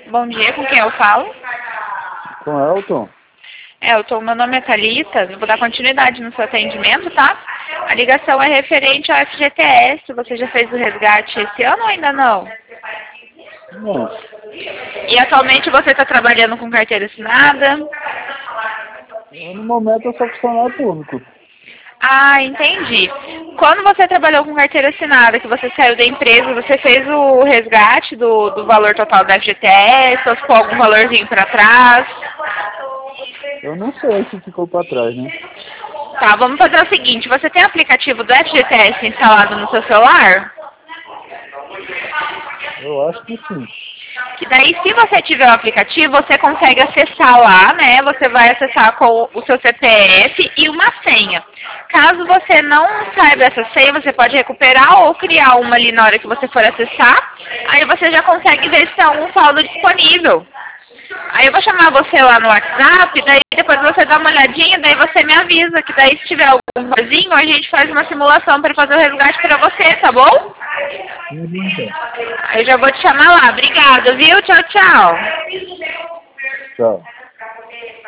Bom dia, com quem eu falo? Com Elton? Elton, meu nome é Thalita, eu vou dar continuidade no seu atendimento, tá? A ligação é referente ao FGTS, você já fez o resgate esse ano ou ainda não? Não. E atualmente você está trabalhando com carteira assinada? No momento eu sou funcionário público. Ah, entendi. Quando você trabalhou com carteira assinada, que você saiu da empresa, você fez o resgate do valor total da FGTS, ou ficou algum valorzinho para trás? Eu não sei se ficou para trás, né? Tá, vamos fazer o seguinte, você tem o aplicativo do FGTS instalado no seu celular? Eu acho que sim. Que daí, se você tiver o aplicativo, você consegue acessar lá, né? Você vai acessar com o seu CPF e uma senha. Caso você não saiba essa senha, você pode recuperar ou criar uma ali na hora que você for acessar. Aí você já consegue ver se tem algum saldo disponível. Aí eu vou chamar você lá no WhatsApp, daí depois você dá uma olhadinha, daí você me avisa que daí se tiver algum vazinho, a gente faz uma simulação para fazer o resgate para você, tá bom? Aí eu já vou te chamar lá. Obrigada, viu? Tchau, tchau. Tchau.